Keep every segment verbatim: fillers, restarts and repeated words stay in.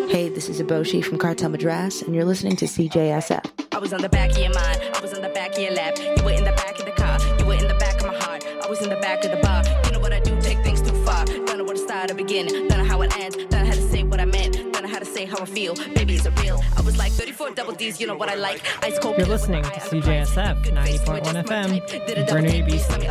Hey, this is Aboshi from Cartel Madras, and you're listening to C J S F. I was on the back of your mind, I was on the back of your lap. You were in the back of the car, you were in the back of my heart. I was in the back of the bar. You know what I do, take things too far. Don't know where to start or begin, don't know how it ends. Don't know how to say what I meant, don't know how to say how I feel. Baby, is it real? I was like thirty-four double D's, you know what I like. Ice cold. You're listening to C J S F ninety point one F M in Burnaby, B C.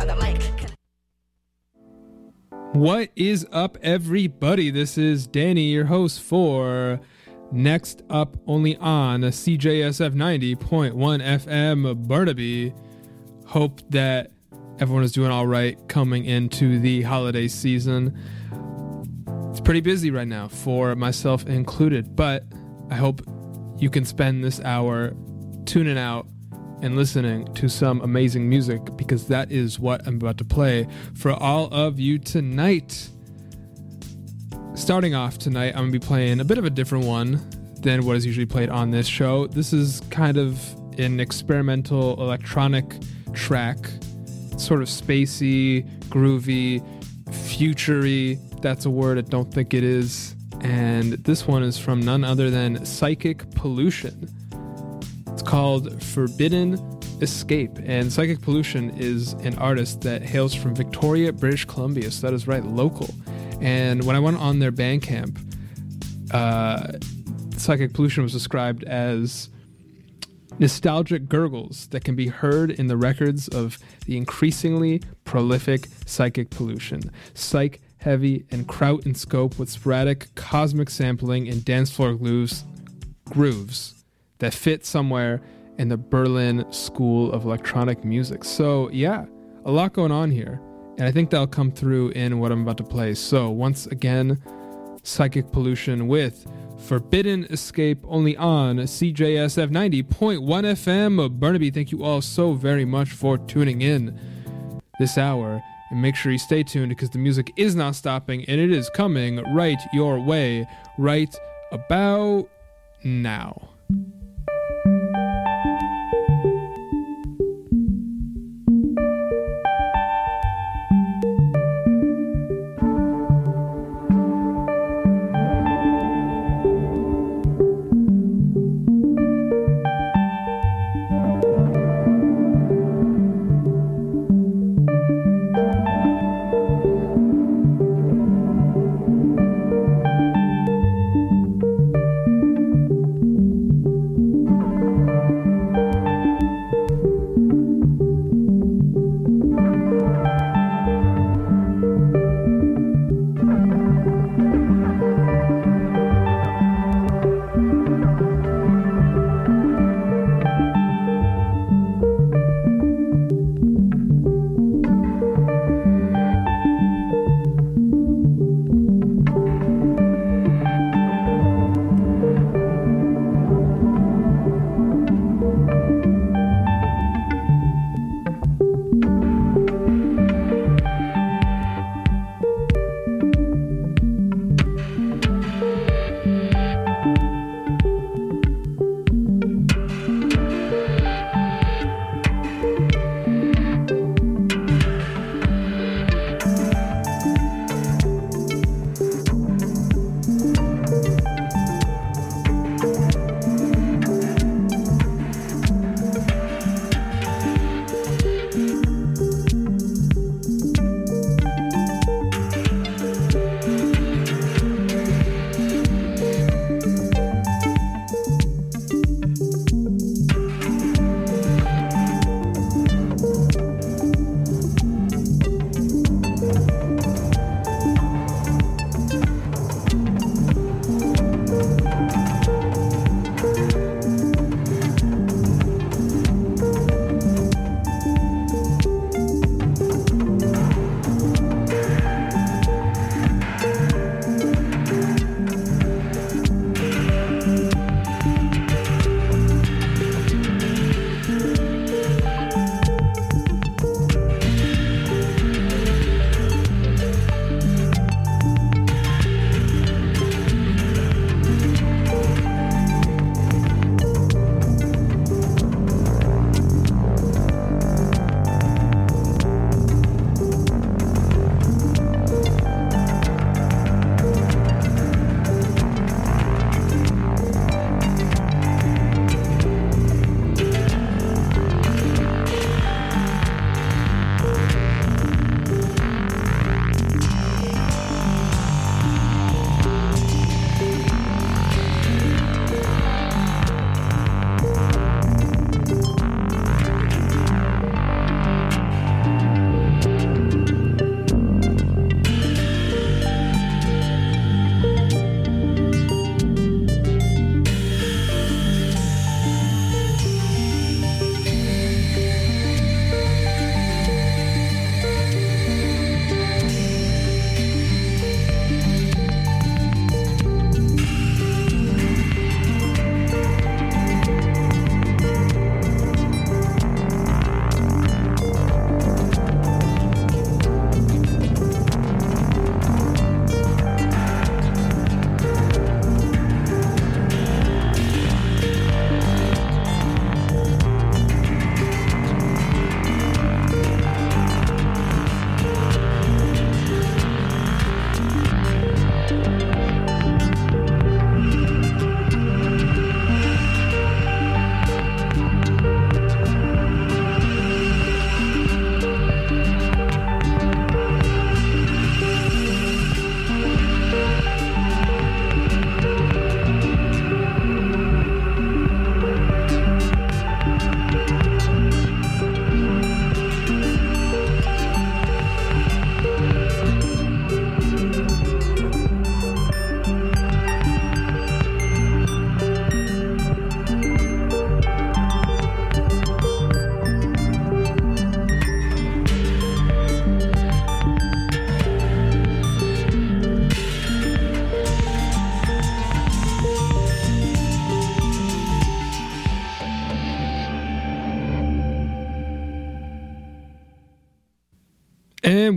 What is up, everybody? This is Danny, your host for Next Up, only on C J S F ninety point one F M Burnaby. Hope that everyone is doing all right coming into the holiday season. It's pretty busy right now, for myself included, but I hope you can spend this hour tuning out and listening to some amazing music, because that is what I'm about to play for all of you tonight. Starting off tonight, I'm going to be playing a bit of a different one than what is usually played on this show. This is kind of an experimental electronic track, sort of spacey, groovy, futury. That's a word I don't think it is. And this one is from none other than Psychic Pollution. It's called Forbidden Escape, and Psychic Pollution is an artist that hails from Victoria, British Columbia, so that is right, local. And when I went on their Bandcamp, uh, Psychic Pollution was described as nostalgic gurgles that can be heard in the records of the increasingly prolific Psychic Pollution. Psych heavy and kraut in scope with sporadic cosmic sampling and dance floor grooves, grooves that fit somewhere in the Berlin School of Electronic Music. So yeah, a lot going on here, and I think that'll come through in what I'm about to play. So once again, Psychic Pollution with Forbidden Escape, only on C J S F ninety point one F M Burnaby. Thank you all so very much for tuning in this hour, and make sure you stay tuned, because the music is not stopping, and it is coming right your way right about now.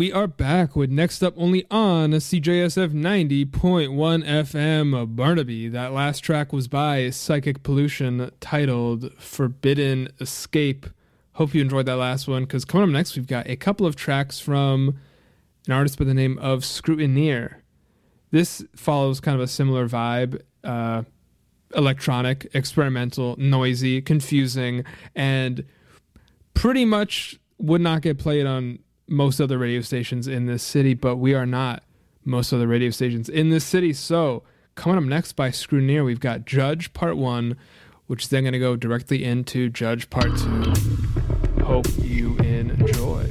we are back with Next Up only on C J S F ninety point one F M Burnaby. That last track was by Psychic Pollution, titled Forbidden Escape. Hope you enjoyed that last one, because coming up next, we've got a couple of tracks from an artist by the name of Scrutineer. This follows kind of a similar vibe, uh, electronic, experimental, noisy, confusing, and pretty much would not get played on most other radio stations in this city, but we are not most other radio stations in this city. So coming up next by Scrutineer, we've got Judge Part one, which is then going to go directly into Judge Part two. Hope you enjoy.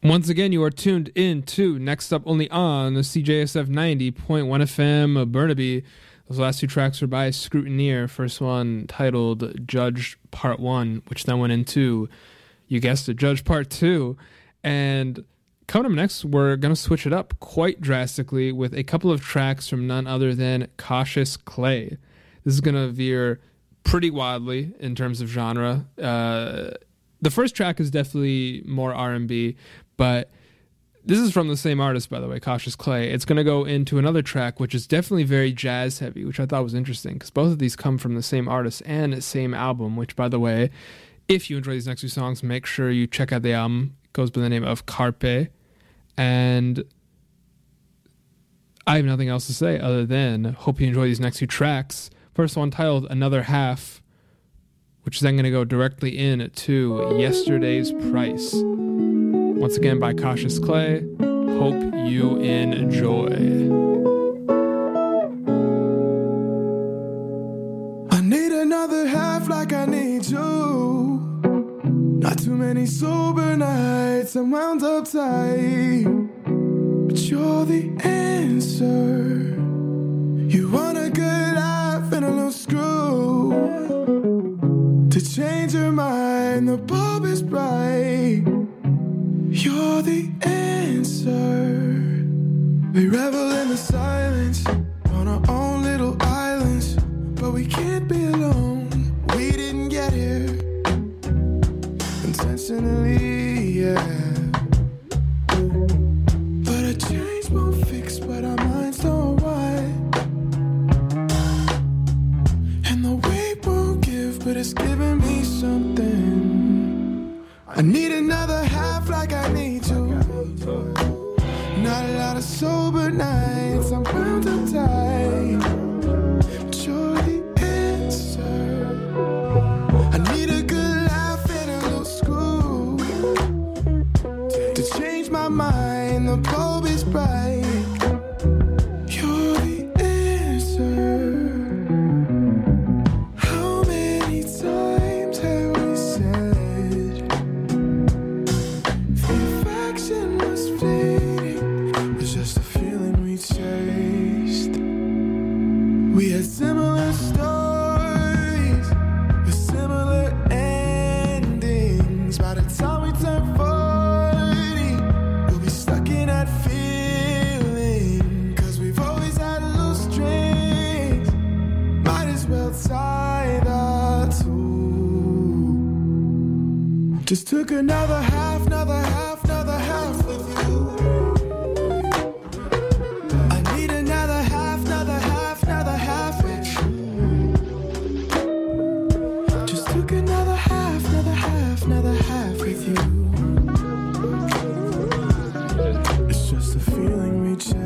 Once again, you are tuned in to Next Up Only on the C J S F ninety point one F M Burnaby. Those last two tracks were by Scrutineer. First one titled Judge Part one, which then went into, you guessed it, Judge Part two. And coming up next, we're going to switch it up quite drastically with a couple of tracks from none other than Cautious Clay. This is going to veer pretty wildly in terms of genre. Uh, the first track is definitely more R and B, but this is from the same artist, by the way, Cautious Clay. It's going to go into another track, which is definitely very jazz heavy, which I thought was interesting because both of these come from the same artist and same album, which, by the way, if you enjoy these next two songs, make sure you check out the album. It goes by the name of Carpe. And I have nothing else to say other than hope you enjoy these next two tracks. First one titled Another Half, which is then going to go directly in to Yesterday's Price. Once again by Cautious Clay. Hope you enjoy. I need another half like I need you. Not too many sober nights, I'm wound up tight, but you're the answer. You want a good life and a little screw to change your mind, the bulb is bright. You're the answer. We revel in the silence on our own little islands, but we can't be alone. We didn't get here intentionally, yeah. But a change won't fix what our minds don't want, and the weight won't give, but it's giving me something. I need another half like I need you. Not a lot of sober nights, I'm bound up tight, but you're the answer. I need a good laugh and a little screw to change my mind, the bulb is bright. You're the answer. How many times have we said the affection was fleeting, it was just a feeling we chased? We had similar stories with similar endings. By the time we turn forty, we'll be stuck in that feeling, cause we've always had loose strings. Might as well tie the two. Just took another half, another half, another half with you. I need another half, another half, another half with you. Just took another half, another half, another half with you. It's just a feeling we chase.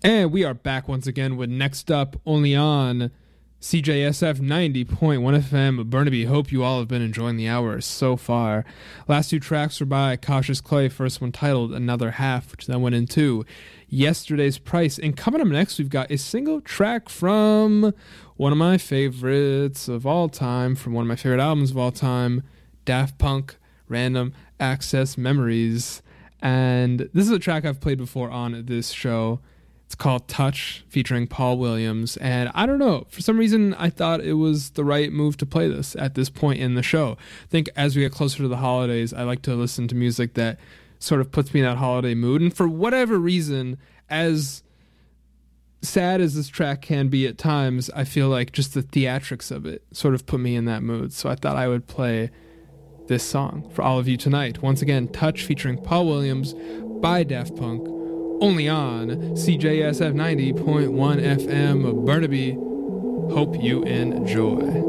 And we are back once again with Next Up, only on C J S F ninety point one F M Burnaby. Hope you all have been enjoying the hour so far. Last two tracks were by Cautious Clay. First one titled Another Half, which then went into Yesterday's Price. And coming up next, we've got a single track from one of my favorites of all time, from one of my favorite albums of all time, Daft Punk, Random Access Memories. And this is a track I've played before on this show. It's called Touch, featuring Paul Williams. And I don't know, for some reason, I thought it was the right move to play this at this point in the show. I think as we get closer to the holidays, I like to listen to music that sort of puts me in that holiday mood. And for whatever reason, as sad as this track can be at times, I feel like just the theatrics of it sort of put me in that mood. So I thought I would play this song for all of you tonight. Once again, Touch, featuring Paul Williams by Daft Punk, only on C J S F ninety point one F M Burnaby. Hope you enjoy.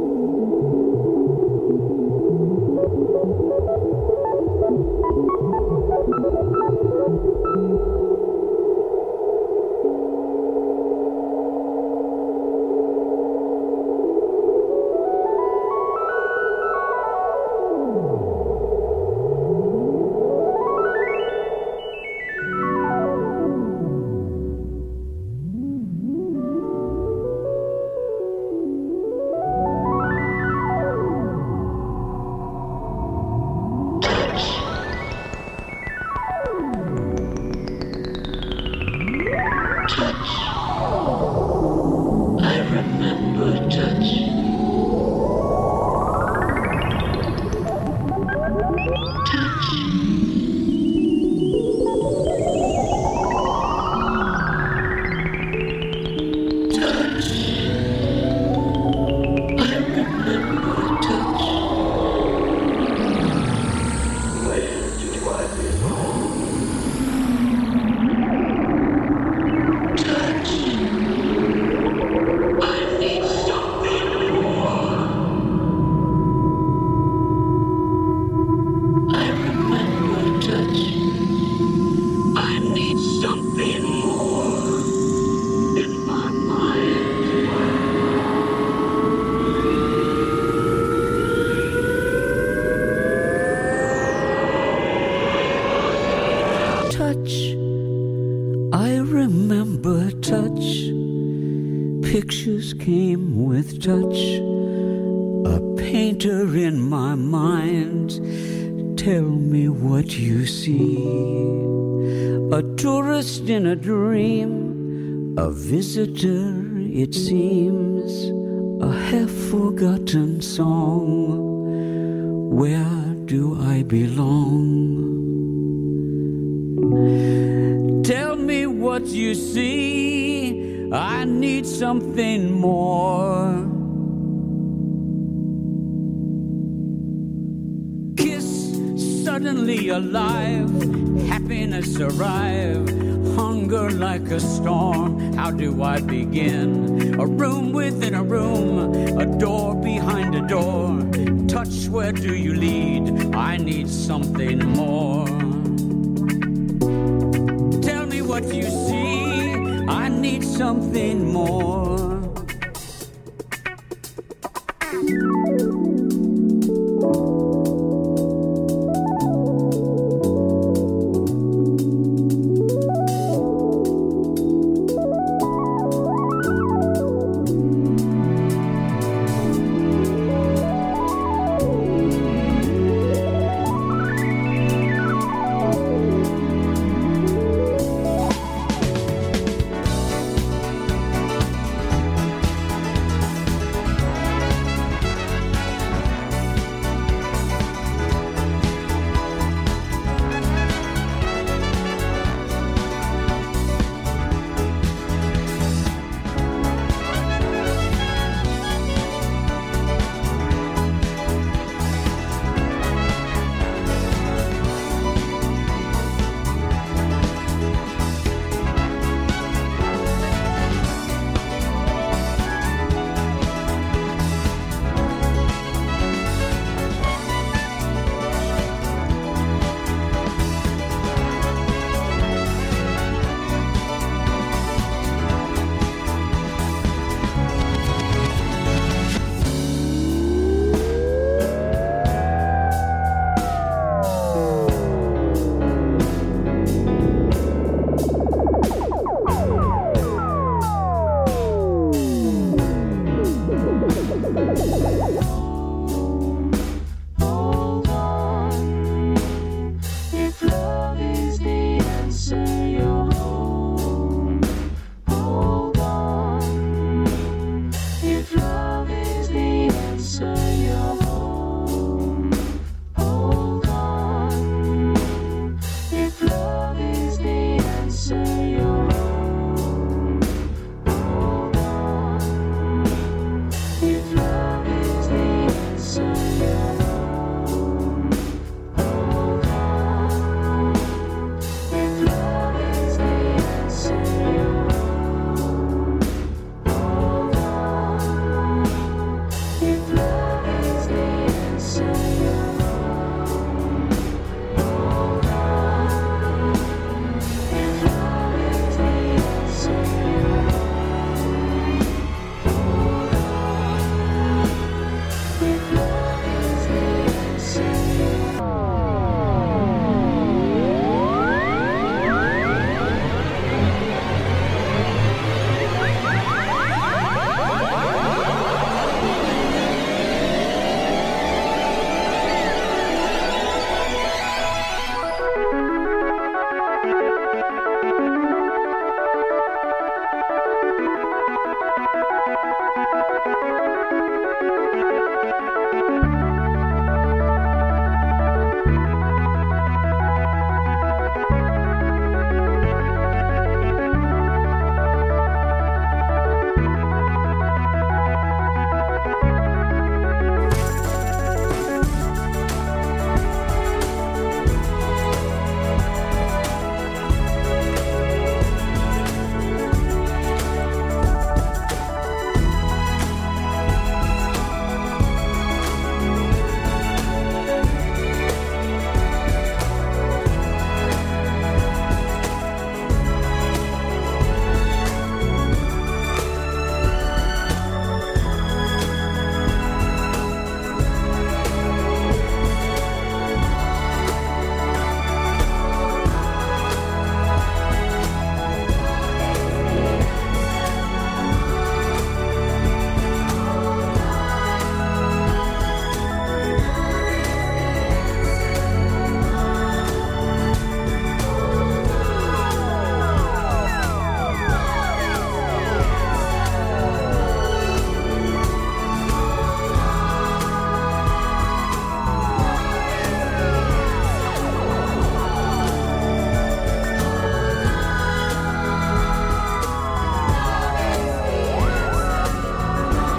Pictures came with touch, a painter in my mind. Tell me what you see. A tourist in a dream, a visitor it seems, a half-forgotten song. Where do I belong? Tell me what you see. I need something more. Kiss, suddenly alive, happiness arrive, hunger like a storm. How do I begin? A room within a room, a door behind a door. Touch, where do you lead? I need something more. Tell me what you see. I need something more.